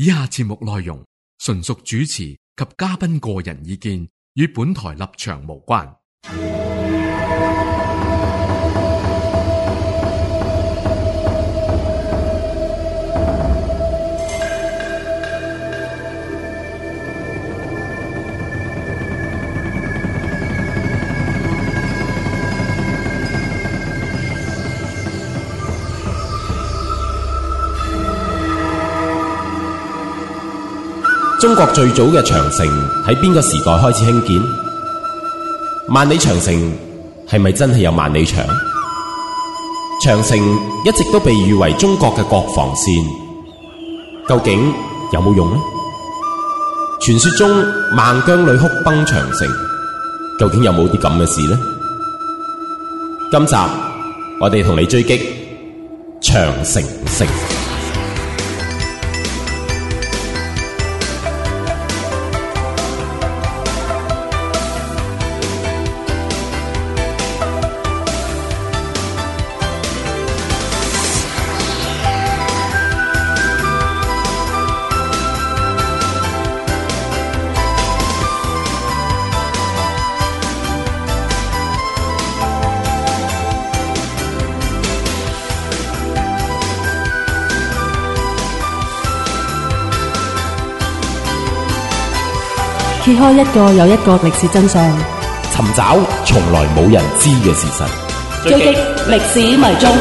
以下節目內容純屬主持及嘉賓個人意見，與本台立場無關。 中國最早嘅長城喺邊個時代開始興建？萬里長城係咪真係有萬里長？長城一直都被譽為中國嘅國防線，究竟有冇用呢？傳說中孟姜女哭崩長城，究竟有冇啲咁嘅事呢？今集我哋同你追擊長城城。 揭開一個又一個歷史真相， 尋找從來冇人知嘅事實， 追擊歷史迷蹤。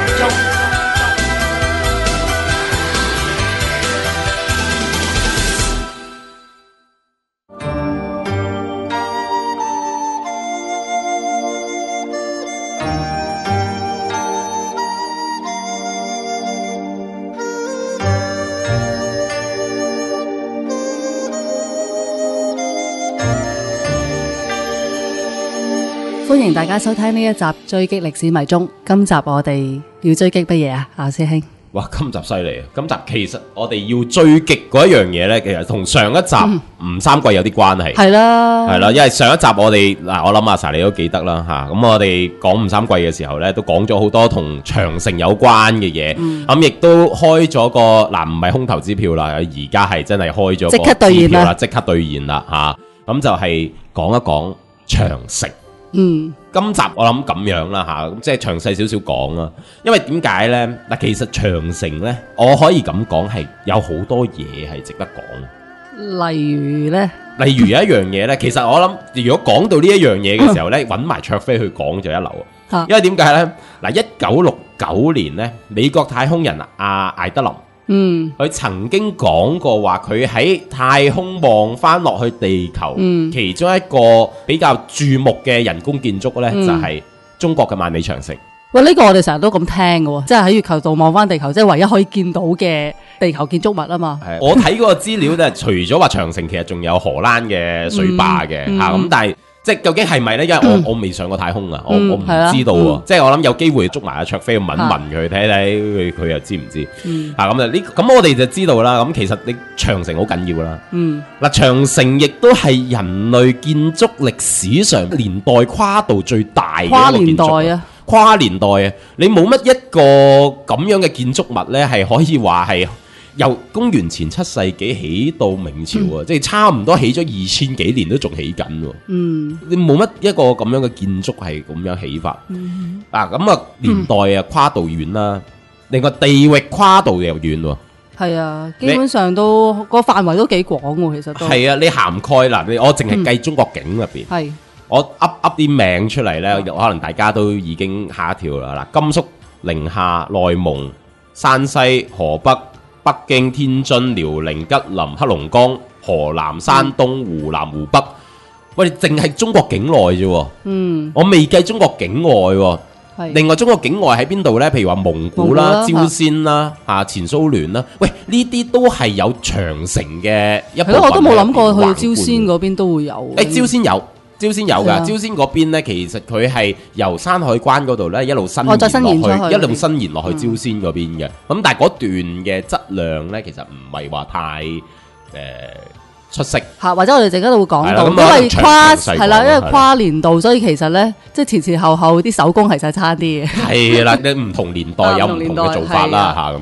歡迎大家收聽呢一集追擊歷史迷蹤。今集我哋要追擊乜嘢啊？阿師兄， 哇！今集犀利啊！今集其實我哋要追擊嗰一樣嘢呢，其實同上一集吳三桂有啲關係。係啦，係啦，因為上一集我哋我諗阿 Sa 你都記得啦吓。咁我哋講吳三桂嘅時候呢，都講咗好多同長城有關嘅嘢。咁亦都開咗個唔係空頭支票啦，而家係真係開咗個支票啦，即刻兌現啦吓。咁就係講一講長城。今集我諗咁樣啦吓，即係詳細少少講啦。因為點解呢？嗱，其實長城呢，我可以咁講係有好多嘢係值得講。 例如呢？ 例如有一樣嘢呢，其實我諗如果講到呢一樣嘢嘅時候呢，揾埋卓飛去講就一流。因為點解呢？嗱，1969年呢，美國太空人艾德林。佢曾經講過話，佢喺太空望翻落去地球，其中一個比較注目嘅人工建築呢，就係中國嘅萬里長城。 喂，呢個我哋成日都咁聽嘅，即係喺月球度望翻地球，即係唯一可以見到嘅地球建築物啊嘛。 我睇嗰個資料呢，除咗話長城，其實仲有荷蘭嘅水壩嘅咁，但係即係究竟係咪呢？因為我未上過太空啊，我唔知道喎。即係我諗有機會捉埋阿卓飛去問佢，睇睇佢又知唔知？咁我哋就知道啦。咁其實你長城好緊要啦。嗱，長城亦都係人類建築歷史上年代跨度最大嘅一個建築物。跨年代啊！你冇乜一個咁樣嘅建築物呢，係可以話係由公元前7世紀起到明朝啊，即係差唔多起咗2000幾年都仲起緊喎。你冇乜一個咁樣嘅建築係咁樣起法。咁啊年代跨度遠啦，另外地域跨度又遠喎。 係啊，基本上都個範圍都幾廣喎，其實都係啊，你涵蓋嗱，我淨係計中國境入邊。係。我噏啲名出嚟呢，可能大家都已經嚇一跳啦。嗱，甘肅、寧夏、內蒙、山西、河北、北京、天津、遼寧、吉林、黑龍江、河南、山東、湖南、湖北，喂，淨係中國境內啫。我未計中國境外。另外中國境外喺邊度呢？譬如話蒙古啦、朝鮮啦、前蘇聯啦，喂，呢啲都係有長城嘅一部分。我都冇諗過去朝鮮嗰邊都會有。朝鮮有。朝鮮有㗎，朝鮮嗰邊呢，其實佢係由山海關嗰度呢一路伸延落去，一路伸延落去朝鮮嗰邊嘅。咁但係嗰段嘅質量呢，其實唔係話太出色。或者我哋陣間都會講到，因為因為跨年度，所以其實呢，即係前後啲手工其實差啲嘅。係啦，你唔同年代有唔同嘅做法啦咁樣。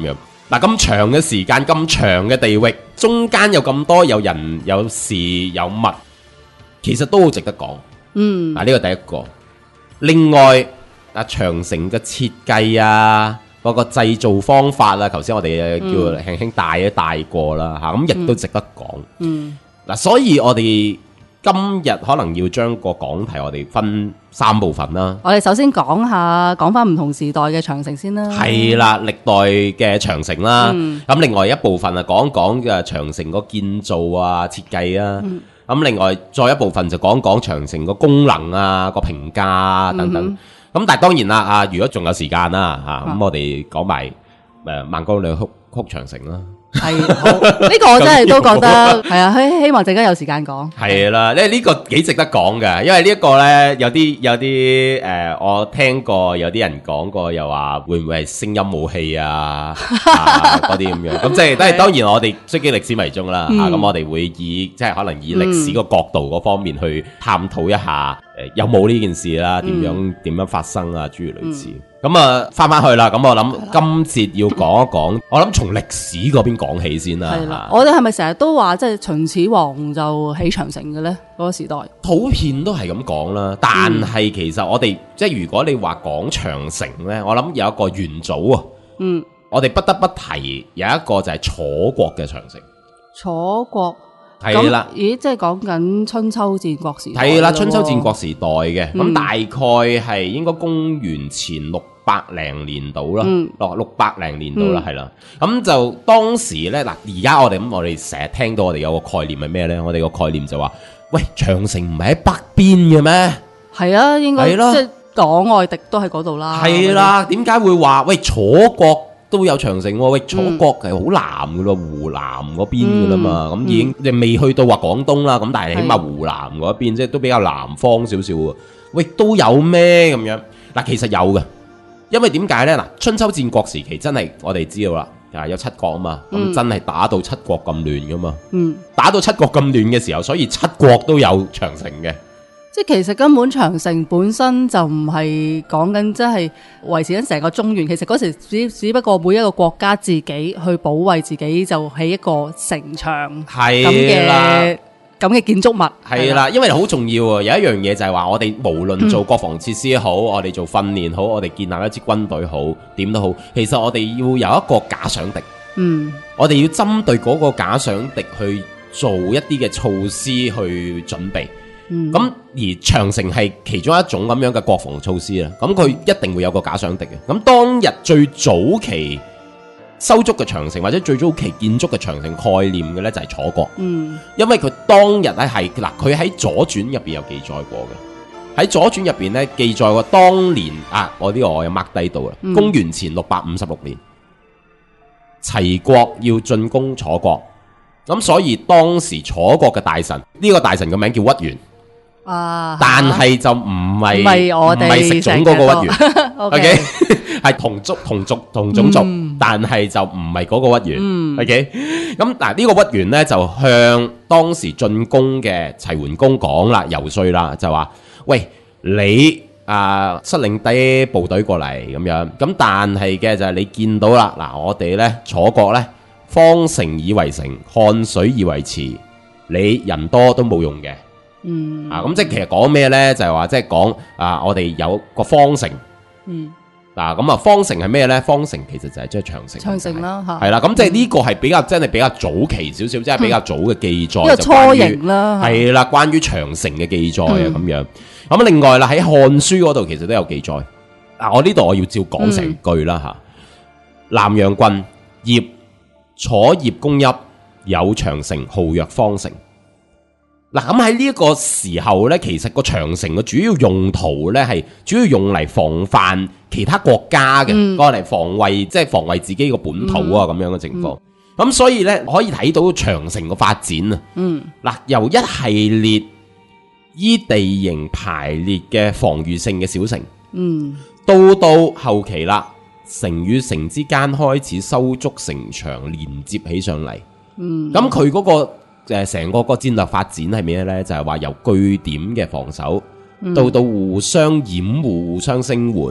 嗱，咁長嘅時間，咁長嘅地域，中間有咁多有人有事有物，其實都好值得講。呢個第一個。另外，長城嘅設計啊，嗰個製造方法啊，頭先我哋叫輕輕帶過啦嚇，咁亦都值得講。嗱，所以我哋今日可能要將個講題我哋分3部分啦。我哋首先講翻唔同時代嘅長城先啦。係啦，歷代嘅長城啦。咁另外一部分講嘅長城個建造啊、設計啊。咁另外再一部分就講長城個功能啊、個評價啊等等。咁但係當然啦，如果仲有時間啦，咁我哋講埋萬江兩哭長城啦。係，呢個我真係都覺得係啊，希望陣間有時間講。係啦，呢個幾值得講嘅，因為呢一個咧有啲我聽過有啲人講過，又話會唔會係聲音武器啊嗰啲咁樣，咁即係都係當然我哋追擊歷史迷蹤啦，咁我哋會以即係可能以歷史個角度嗰方面去探討一下，有冇呢件事啦，點樣發生啊，諸如類似。咁啊，翻去啦。咁我諗今節要講一講，我諗從歷史嗰邊講起先啦。係啦，我哋係咪成日都話即係秦始皇就起長城嘅咧？嗰個時代普遍都係咁講啦。但係其實我哋即係如果你話講長城咧，我諗有一個元祖啊。我哋不得不提有一個就係楚國嘅長城。楚國係啦，咦，即係講緊春秋戰國時代。係啦，春秋戰國時代嘅，咁大概係應該公元前600年到啦，600年到啦，係啦。咁就當時咧，嗱，而家我哋成日聽到我哋有個概念係咩咧？我哋個概念就話，喂，長城唔係喺北邊嘅咩？係啊，應該即係黨外敵都喺嗰度啦。係啦，點解會話喂楚國都有長城喎？喂，楚國係好南噶咯，湖南嗰邊噶啦嘛。咁已經你未去到話廣東啦，咁但係起碼湖南嗰邊即係都比較南方少少喎。喂，都有咩咁樣？嗱，其實有嘅。因為點解呢？嗱，春秋戰國時期真係我哋知道啦，有七國啊嘛，咁真係打到七國咁亂噶嘛，打到七國咁亂嘅時候，所以七國都有長城嘅。即係其實根本長城本身就唔係講緊即係維持緊成個中原，其實嗰時只不過每一個國家自己去保衛自己，就起一個城牆咁嘅建築物。係啦，因為好重要啊！有一樣嘢就係話，我哋無論做國防設施好，我哋做訓練好，我哋建立一支軍隊好，點都好，其實我哋要有一個假想敵。我哋要針對嗰個假想敵去做一啲嘅措施去準備。咁而長城係其中一種咁樣嘅國防措施啦。咁佢一定會有個假想敵嘅。咁當日最早期修築嘅長城或者最早期建築嘅長城概念嘅呢，就係楚國。因為佢當日咧係嗱，佢喺左傳入邊有記載過嘅。喺左傳入邊呢，記載過當年我呢個我有 mark 低到啦。公元前656年，齊國要進攻楚國，咁所以當時楚國嘅大臣，呢個大臣嘅名叫屈原。但係就唔係食種嗰個屈原，OK， 係同族同種族，但係就唔係嗰個屈原，OK。咁嗱，呢個屈原呢，就向當時進攻嘅齊桓公講啦，游說啦，就話：喂，你率領啲部隊過嚟咁樣，咁但係嘅就係你見到啦，嗱，我哋呢楚國呢，方城以為城，漢水以為池，你人多都冇用嘅。咁即係其實講咩呢？就係話即係講我哋有個方城。咁方城係咩呢？方城其實就係即係長城。長城啦，係啦。咁即係呢個係真係比較早期少少，即係比較早嘅記載。呢個初型啦，係啦，關於長城嘅記載啊咁樣。咁另外啦，喺《漢書》嗰度其實都有記載。我呢度我要照講成句啦吓。南陽郡葉楚葉公邑有長城，號曰方城。嗱，咁喺呢一個時候呢，其實個長城嘅主要用途呢，係主要用嚟防範其他國家嘅，攞嚟防衛，即係防衛自己個本土啊咁樣嘅情況。咁所以呢，可以睇到長城嘅發展啊。嗱，由一系列依地形排列嘅防禦性嘅小城，到後期啦，城與城之間開始修築城牆，連接起上嚟。咁佢嗰個成個戰略發展係咩呢？就係話由據點嘅防守到互相掩護、互相聲援，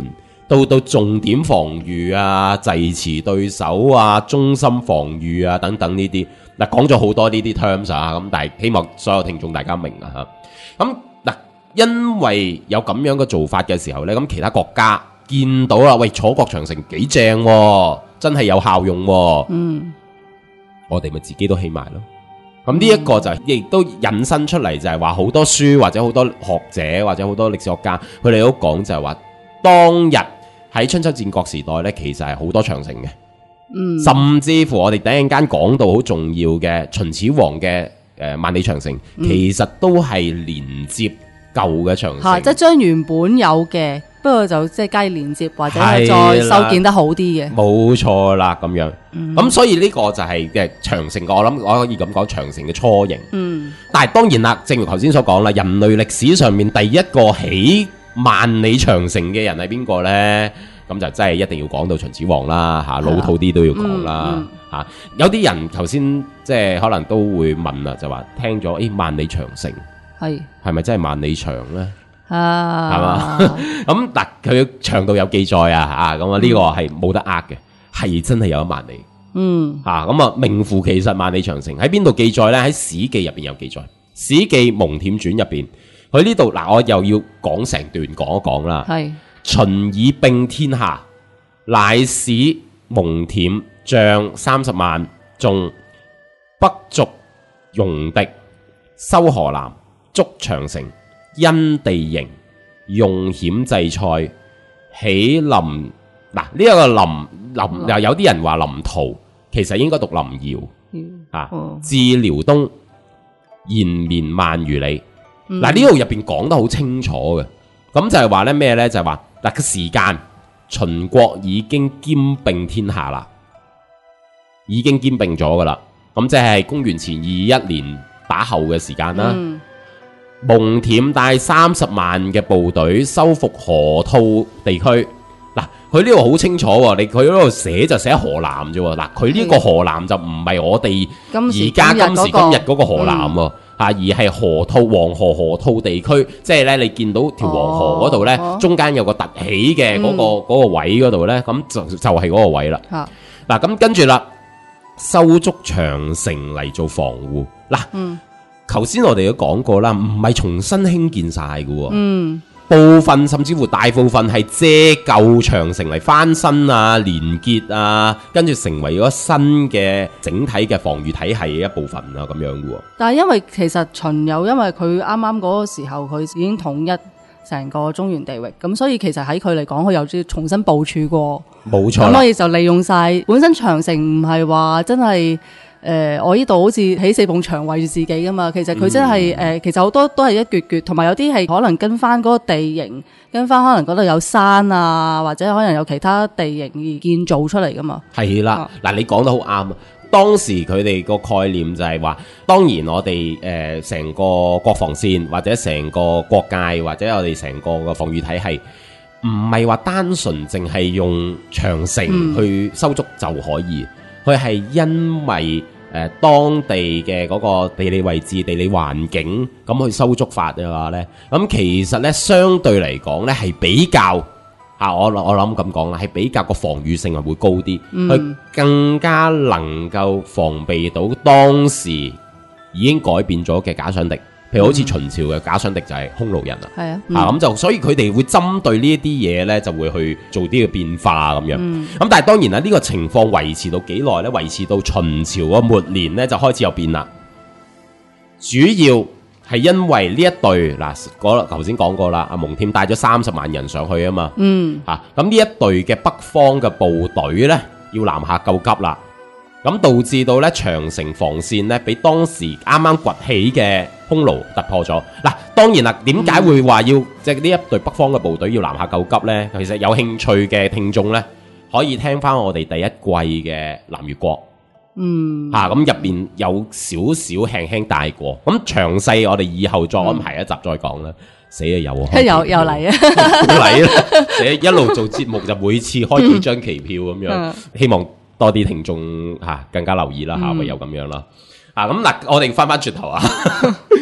到重點防禦啊、滯持對手啊、中心防禦啊等等呢啲，嗱講咗好多呢啲 terms 啊，咁但係希望所有聽眾大家明啊嚇。咁嗱，因為有咁樣嘅做法嘅時候呢，咁其他國家見到啦，喂，楚國長城幾正喎，真係有效用喎，我哋咪自己都起埋咯。咁呢一個就亦都引申出嚟，就係話好多書或者好多學者或者好多歷史學家，佢哋都講就係話，當日喺春秋戰國時代呢，其實係好多長城嘅，甚至乎我哋等陣間講到好重要嘅秦始皇嘅萬里長城，其實都係連接舊嘅長城， 即係將原本有嘅，不過就即係加以連接或者係再修建得好啲嘅， 冇錯啦咁樣。咁所以呢個就係嘅長城，我諗我可以咁講長城嘅雛形。但係當然啦，正如頭先所講啦，人類歷史上面第一個起萬里長城嘅人係邊個呢？咁就真係一定要講到秦始皇啦，嚇，老土啲都要講啦，嚇。有啲人頭先即係可能都會問啦，就話聽咗萬里長城係咪真係萬里長呢？係嘛？咁嗱，佢長度有記載啊，咁啊呢個係冇得呃嘅，係真係有1萬里。咁啊名副其實萬里長城喺邊度記載呢？喺《史記》入邊有記載，《史記·蒙恬傳》入邊。佢呢度嗱，我又要講成段講一講啦。秦以並天下，乃使蒙恬將30萬，眾北逐戎狄，收河南，築長城，因地形，用險制塞，起臨嗱呢一個臨又有啲人話臨洮，其實應該讀臨窯至遼東，延綿萬餘里。嗱呢度入邊講得好清楚嘅，咁就係話咧咩咧？就係話嗱個時間，秦國已經兼併天下啦，已經兼併咗噶啦。咁即係公元前21年打後嘅時間啦。蒙恬帶30萬嘅部隊收復河套地區。嗱，佢呢度好清楚喎，佢呢度寫就寫河南啫喎。嗱，佢呢個河南就唔係我哋而家今時今日嗰個河南喎。而係河套黃河河套地區，即係咧你見到條黃河嗰度咧，中間有個凸起嘅嗰個位嗰度咧，咁就係嗰個位啦。嗱，咁跟住啦，修築長城嚟做防護。嗱，頭先我哋都講過啦，唔係重新興建晒嘅，部分甚至乎大部分係借舊長城嚟翻新啊、連結啊，跟住成為咗新嘅整體嘅防禦體系嘅一部分啊，咁樣嘅。 但係因為其實秦有因為佢啱啱嗰個時候佢已經統一成個中原地域，咁所以其實喺佢嚟講，佢又要重新部署過。冇錯。咁所以就利用晒本身長城唔係話真係。我呢度好似起4埲牆圍住自己噶嘛，其實佢真係其實好多都係一橛橛，同埋有啲係可能跟翻嗰個地形，跟翻可能嗰度有山啊，或者可能有其他地形而建造出嚟噶嘛。係啦，嗱，你講得好啱啊！當時佢哋個概念就係話，當然我哋成個國防線或者成個國界或者我哋成個嘅防禦體系，唔係話單純淨係用長城去修築就可以，佢係因為當地嘅嗰個地理位置、地理環境咁去修築法嘅話呢，咁其實呢，相對嚟講呢係比較我諗咁講啦，係比較個防禦性係會高啲，佢更加能夠防備到當時已經改變咗嘅假想敵。譬如好似秦朝嘅假想敵就係匈奴人啦，咁就所以佢哋會針對呢一啲嘢呢，就會去做啲嘅變化咁樣。咁但係當然啦，呢個情況維持到幾耐呢？維持到秦朝嘅末年呢，就開始有變啦。主要係因為呢一隊嗱，頭先講過啦，阿蒙恬帶咗30萬人上去啊嘛，咁呢一隊嘅北方嘅部隊呢，要南下救急啦。咁導致到咧長城防線咧，俾當時啱啱崛起嘅匈奴突破咗。嗱，當然啦，點解會話要即係呢一隊北方嘅部隊要南下救急呢？其實有興趣嘅聽眾呢，可以聽翻我哋第一季嘅南越國。咁入邊有少少輕輕帶過。咁詳細我哋以後再安排一集再講啦。死啊又嚟啊，嚟啦！寫一路做節目就每次開幾張期票咁樣，希望多啲聽眾更加留意啦，會有咁樣啦。咁嗱，我哋翻轉頭啊，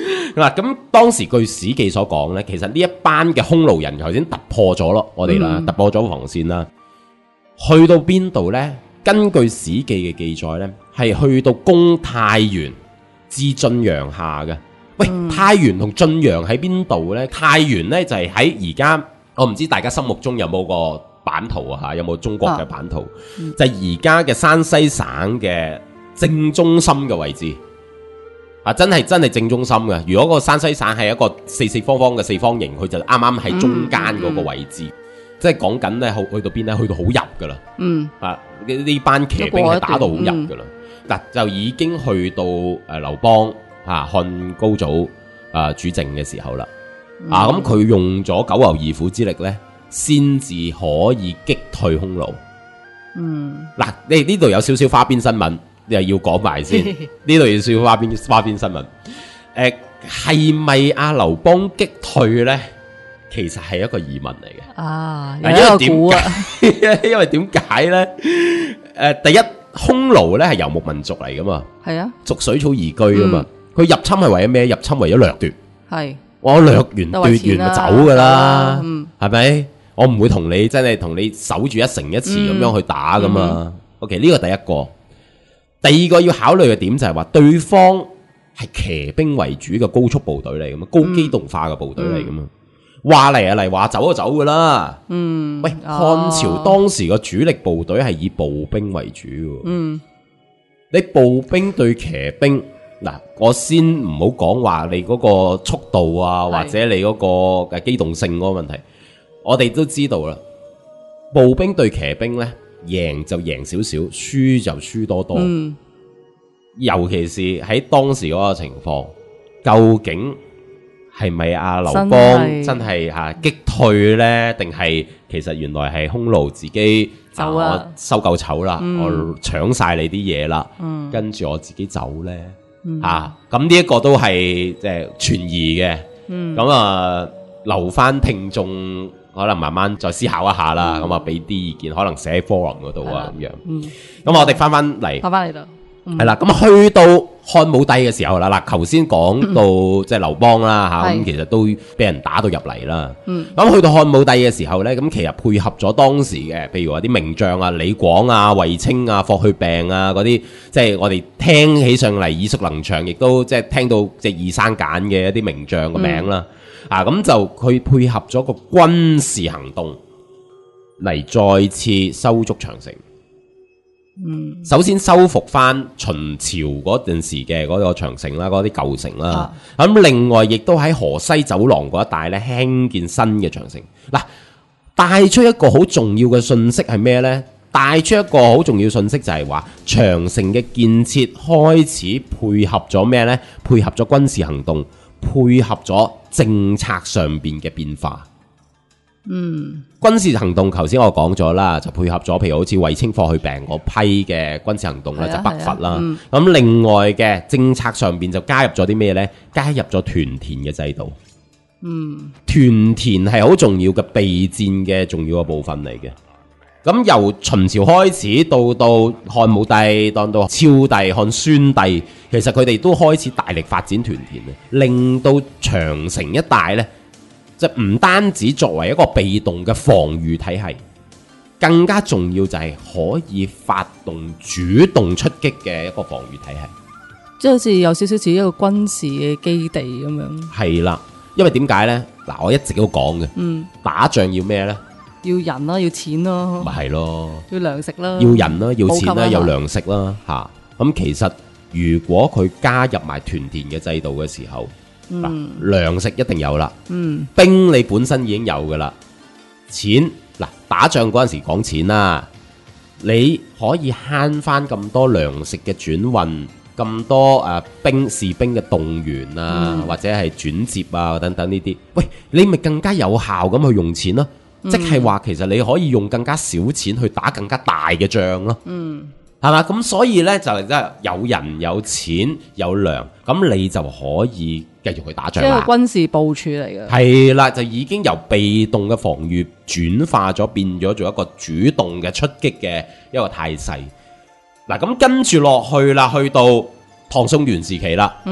嗱，咁當時據史記所講咧，其實呢一班嘅匈奴人頭先突破咗咯，我哋啦，突破咗防線啦，去到邊度咧？根據史記嘅記載咧，係去到攻太原至晉陽下嘅。喂，太原同晉陽喺邊度咧？太原咧就係喺而家，我唔知大家心目中有冇個版圖啊吓，有冇中國嘅版圖？就係而家嘅山西省嘅正中心嘅位置。啊，真係正中心嘅。如果個山西省係一個四方方嘅四方形，佢就啱啱喺中間嗰個位置。即係講緊咧，去到邊咧？去到好入噶啦。呢班騎兵係打到好入噶啦。嗱，就已經去到劉邦漢高祖主政嘅時候啦。咁佢用咗九牛二虎之力咧，先至可以擊退匈奴。嗱，你呢度有少少花邊新聞。又要講埋先，呢度要少花邊新聞。係咪阿劉邦擊退咧？其實係一個疑問嚟嘅。啊，有一個估啊。因為點解咧？第一，匈奴咧係游牧民族嚟噶嘛。係啊。逐水草而居噶嘛。佢入侵係為咗咩？入侵為咗掠奪。係。我掠完奪完咪走噶啦。係咪？我唔會同你真係同你守住一城一池咁樣去打噶嘛。OK， 呢個第一個。第二個要考慮嘅點就係話，對方係騎兵為主嘅高速部隊嚟噶嘛，高機動化嘅部隊嚟噶嘛，話嚟啊嚟，話走就走噶啦。喂，漢朝當時個主力部隊係以步兵為主嘅。你步兵對騎兵，嗱，我先唔好講話你嗰個速度啊，或者你嗰個機動性嗰個問題，我哋都知道啦。步兵對騎兵呢，贏就贏少少，輸就輸多多。尤其是喺當時嗰個情況，究竟係咪阿劉邦真係擊退呢？定係其實原來係匈奴自己我收夠醜啦，我搶晒你啲嘢啦，跟住我自己走呢？咁呢一個都係即係存疑嘅。咁留翻聽眾可能慢慢再思考一下啦，咁俾啲意見，可能寫喺 forum 嗰度啊咁樣。咁我哋翻翻嚟度，係啦。咁去到漢武帝嘅時候啦，嗱，頭先講到即係劉邦啦咁其實都俾人打到入嚟啦。咁去到漢武帝嘅時候咧，咁其實配合咗當時嘅，譬如話啲名將啊，李廣啊、衛青啊、霍去病啊嗰啲，即係我哋聽起上嚟耳熟能詳，亦都即係聽到即係二生揀嘅一啲名將嘅名啦。咁就佢配合咗個軍事行動嚟再次收足長城。首先收復翻秦朝嗰陣時嘅嗰個長城啦，嗰啲舊城啦。咁另外亦都喺河西走廊嗰一帶咧興建新嘅長城。嗱，帶出一個好重要嘅信息係咩呢？帶出一個好重要信息就係話長城嘅建設開始配合咗咩呢？配合咗軍事行動，配合咗政策上邊嘅變化。軍事行動頭先我講咗啦，就配合咗譬如好似衛青霍去病嗰批嘅軍事行動咧，就北伐啦。咁另外嘅政策上邊就加入咗啲咩呢？加入咗屯田嘅制度。屯田係好重要嘅備戰嘅重要嘅部分嚟嘅。咁由秦朝開始到漢武帝，到昭帝、漢宣帝，其實佢哋都開始大力發展屯田，令到長城一帶呢，就唔單止作為一個被動嘅防禦體系，更加重要就係可以發動主動出擊嘅一個防禦體系， 即係好似有少少似一個軍事嘅基地咁樣。係啦，因為點解呢？嗱，我一直都講嘅，打仗要咩呢？ 要人啦，要錢咯， 咪係咯， 要糧食啦， 要人啦，要錢啦，有糧食啦，吓。咁其實如果佢加入埋屯田嘅制度嘅時候，糧食一定有啦，兵你本身已經有噶啦，錢嗱，打仗嗰陣時講錢啦，你可以慳翻咁多糧食嘅轉運，咁多士兵嘅動員啊，或者係轉接啊等等呢啲，喂，你咪更加有效咁去用錢咯。即係話其實你可以用更加少錢去打更加大嘅仗咯，係嘛？咁所以呢，就係即係有人有錢有糧，咁你就可以繼續去打仗啦。即係軍事部署嚟嘅。係啦，就已經由被動嘅防禦轉化咗，變咗做一個主動嘅出擊嘅一個態勢。嗱，咁跟住落去啦，去到唐宋元時期啦。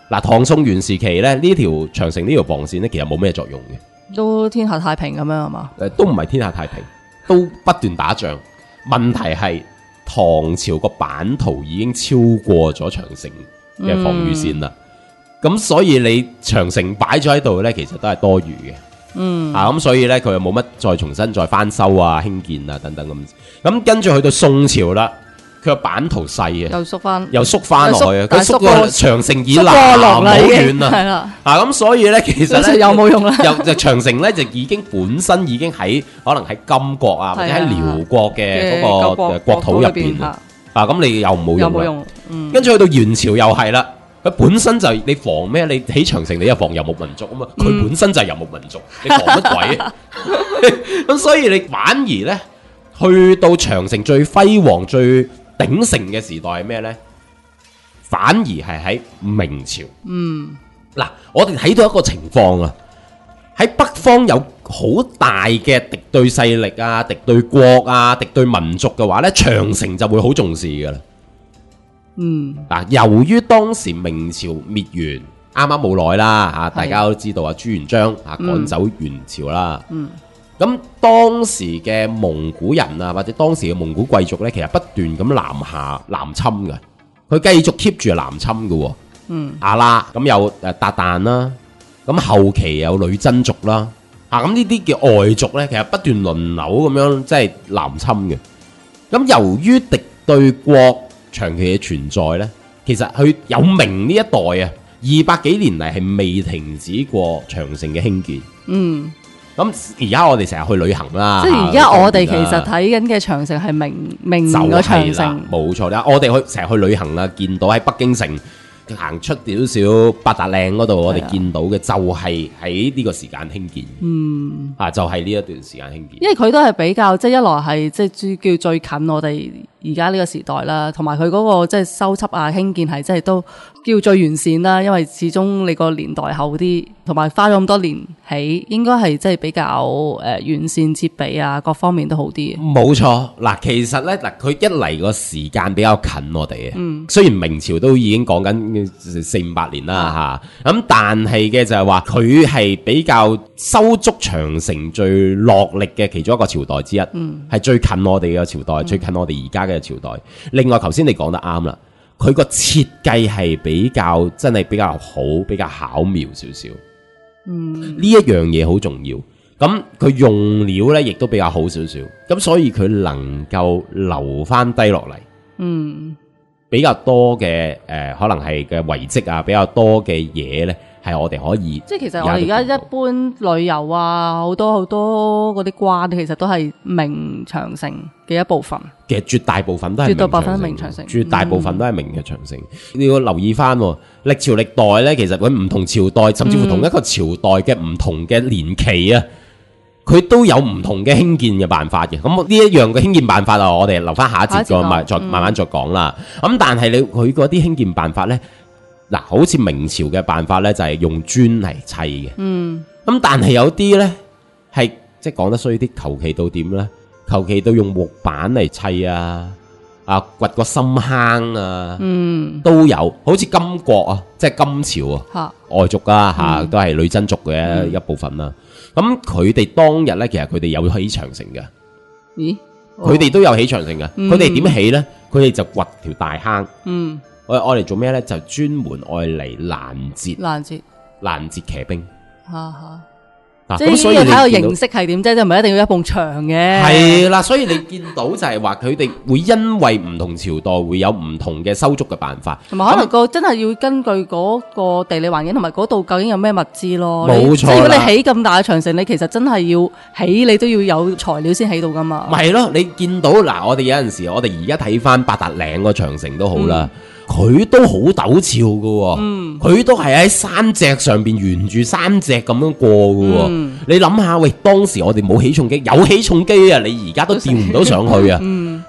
嗱，唐宋元時期咧，呢條長城呢條防線咧，其實冇咩作用嘅， 都天下太平咁樣係嘛？ 都唔係天下太平，都不斷打仗。問題係唐朝個版圖已經超過咗長城嘅防禦線啦，咁所以你長城擺咗喺度咧，其實都係多餘嘅。咁所以咧佢又冇乜再重新再翻修啊、興建啊等等咁。咁跟住去到宋朝啦，佢個版圖細啊，又縮翻落去啊，佢縮過長城以南好遠啦，係啦。咁所以咧其實咧又冇用啦， 就長城咧就已經本身已經喺可能喺金國啊或者喺遼國嘅嗰個國土入邊咁你又冇用，跟住去到元朝又係啦。佢本身就係你防咩？你起長城你又防游牧民族啊嘛，佢本身就係游牧民族，你防乜鬼啊？咁所以你反而咧，去到長城最輝煌、最鼎盛嘅時代係咩咧？反而係喺明朝。嗱，我哋睇到一個情況啊，喺北方有好大嘅敵對勢力啊、敵對國啊、敵對民族嘅話咧，長城就會好重視噶啦。嗱，由於當時明朝滅完啱啱冇耐啦，大家都知道朱元璋趕走元朝啦。咁當時嘅蒙古人啊，或者當時嘅蒙古貴族呢，其實不斷咁南侵嘅，佢繼續 keep 住南侵嘅。阿拉咁有韃靼啦，咁後期有女真族啦，咁呢啲叫外族呢，其實不斷輪流咁樣即係南侵嘅。咁由於敵對國長期嘅存在呢，其實佢有明呢一代啊，200幾年嚟係未停止過長城嘅興建。咁而家我哋成日去旅行啦， 即係而家我哋其實睇緊嘅長城係明個長城， 冇錯啦。我哋成日去旅行啦，見到喺北京城行出少少八達嶺嗰度，我哋見到嘅就係喺呢個時間興建。就係呢一段時間興建， 因為佢都係比較即係一來係即係叫最近我哋而家呢個時代啦，同埋佢嗰個即係修葺啊興建係即係都叫最完善啦，因為始終你個年代後啲，同埋花咗咁多年起，應該係即係比較完善設備啊，各方面都好啲。 冇錯，嗱，其實咧嗱，佢一嚟個時間比較近我哋嘅，雖然明朝都已經講緊400-500年啦嚇，咁但係嘅就係話佢係比較修築長城最落力嘅其中一個朝代之一，係最近我哋嘅朝代，最近我哋而家嘅朝代。另外，頭先你講得啱啦，佢個設計係比較真係比較好，比較巧妙少少。呢一樣嘢好重要。咁佢用料呢亦都比較好少少。咁所以佢能夠留翻低落嚟。比較多嘅可能係嘅遺跡啊，比較多嘅嘢呢。係我哋可以， 即係其實我哋而家一般旅遊啊，好多嗰啲關，其實都係明長城嘅一部分。其實絕大部分都係明長城，絕大部分都係明嘅長城。你要留意翻，歷朝歷代呢，其實佢唔同朝代，甚至乎同一個朝代嘅唔同嘅年期啊，佢都有唔同嘅興建嘅辦法嘅。咁呢一樣嘅興建辦法啊，我哋留翻下一節再慢慢再講啦。咁但係佢嗰啲興建辦法呢？嗱，好似明朝嘅辦法咧，就係用磚嚟砌嘅。咁但係有啲咧係即係講得衰啲，求其到點咧？求其到用木板嚟砌啊，掘個深坑啊，都有。好似金國啊，即係金朝啊，外族啊都係女真族嘅一部分啦。咁佢哋當日咧，其實佢哋有起長城嘅。咦？佢哋都有起長城嘅。佢哋點起咧？佢哋就掘條大坑。我嚟做咩咧？就專門愛嚟攔截騎兵。 即係所以睇個形式係點啫，即係唔係一定要一埲牆嘅。 係啦，所以你見到就係話佢哋會因為唔同朝代會有唔同嘅修築嘅辦法， 同埋可能真係要根據嗰個地理環境同埋嗰度究竟有咩物資咯。 冇錯， 即係如果你起咁大嘅長城，你其實真係要起，你都要有材料先起到噶嘛。 咪係咯，你見到嗱，我哋有陣時，我哋而家睇翻八達嶺個長城都好啦。佢都好陡峭㗎，佢都係喺山脊上邊沿住山脊咁樣過㗎。你諗下，喂，當時我哋冇起重機，有起重機啊，你而家都吊唔到上去啊。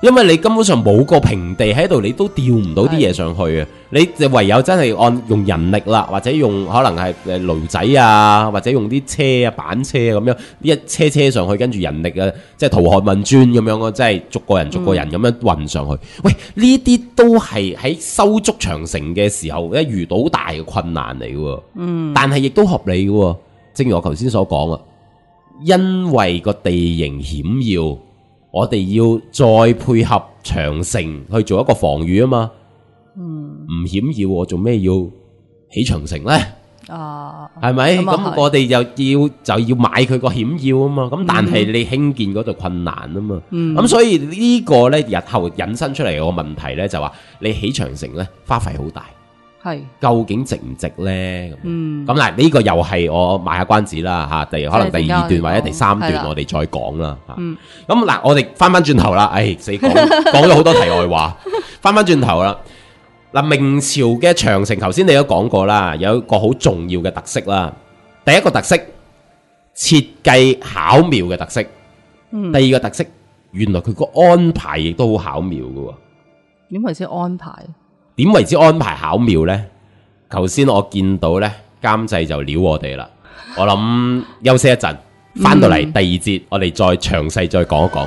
因為你根本上冇個平地喺度，你都吊唔到啲嘢上去啊！你就唯有真係用人力啦，或者用可能係驢仔啊，或者用啲車啊、板車啊咁樣，一車上去，跟住人力啊，即係淘汗運磚咁樣咯，即係逐個人咁樣運上去。喂，呢啲都係喺修築長城嘅時候咧遇到大嘅困難嚟嘅，但係亦都合理嘅。正如我頭先所講啊，因為個地形險要。我哋要再配合長城去做一個防禦啊嘛，唔險要我做咩要起長城呢？係咪？咁我哋就要買佢個險要啊嘛，咁但係你興建嗰度困難啊嘛，咁所以呢個呢，日後引申出嚟個問題呢，就話你起長城呢，花費好大。係究竟值唔值呢？咁嗱，呢個又係我賣下關子啦吓，可能第二段或者第三段我哋再講啦吓。咁嗱，我哋翻轉頭啦，死講咗好多題外話，翻轉頭啦。嗱，明朝嘅長城，頭先你都講過啦，有一個好重要嘅特色啦。第一個特色，設計巧妙嘅特色。第二個特色，原來佢個安排亦都好巧妙㗎。 點為之安排？ 點為之安排巧妙呢？頭先我見到呢監製就撩我哋啦，我諗休息一陣，翻到嚟第二節，我哋再詳細再講一講。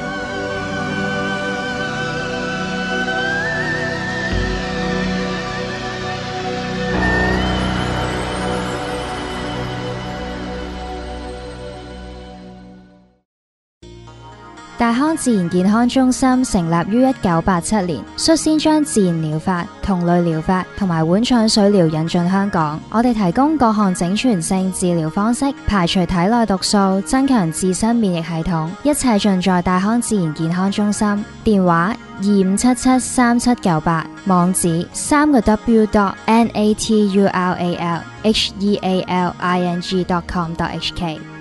大康自然健康中心成立於1987年，率先將自然療法、同類療法同埋碗廠水療引進香港。我哋提供各項整全性治療方式，排除體內毒素，增強自身免疫系統，一切盡在大康自然健康中心。電話25773798，網址3w.natural healing.com.hk。